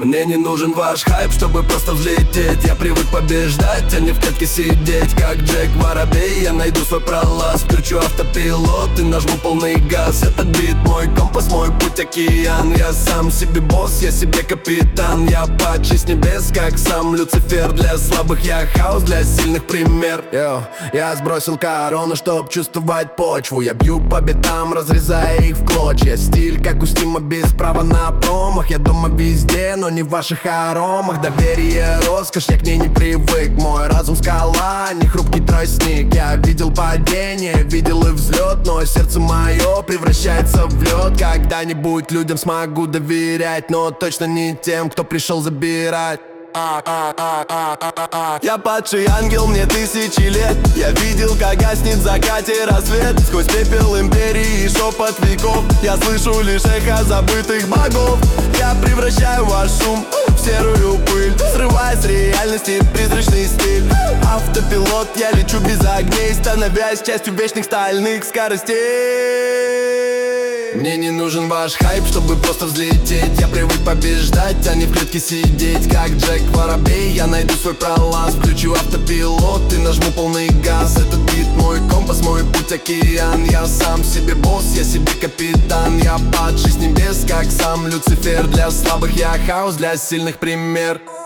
Мне не нужен ваш хайп, чтобы просто взлететь. Я привык побеждать, а не в клетке сидеть. Как Джек Воробей, я найду свой пролаз. Включу автопилот и нажму полный газ. Этот бит мой компас, мой путь океан. Я сам себе босс, я себе капитан. Я падший с небес, как сам Люцифер. Для слабых я хаос, для сильных пример. Я сбросил корону, чтоб чувствовать почву. Я бью по битам, разрезая их в клочья. Стиль, как у Стима, без права на промах. Я дома везде, но не в ваших аромах. Доверие, роскошь, я к ней не привык. Мой разум скала, не хрупкий тростник. Я видел падение, видел и взлет, но сердце мое превращается в лед. Когда-нибудь людям смогу доверять, но точно не тем, кто пришел забирать. Я падший ангел, мне тысячи лет. Я видел, как гаснет в закате рассвет. Сквозь пепел империи и шепот веков я слышу лишь эхо забытых богов. Я превращаю ваш шум в серую пыль, срывая с реальности призрачный стиль. Автопилот, я лечу без огней, становясь частью вечных стальных скоростей. Мне не нужен ваш хайп, чтобы просто взлететь. Я привык побеждать, а не в клетке сидеть. Как Джек Воробей, я найду свой пролаз. Включу автопилот и нажму полный газ. Этот бит мой компас, мой путь океан. Я сам себе босс, я себе капитан. Я падший с небес, как сам Люцифер. Для слабых я хаос, для сильных пример.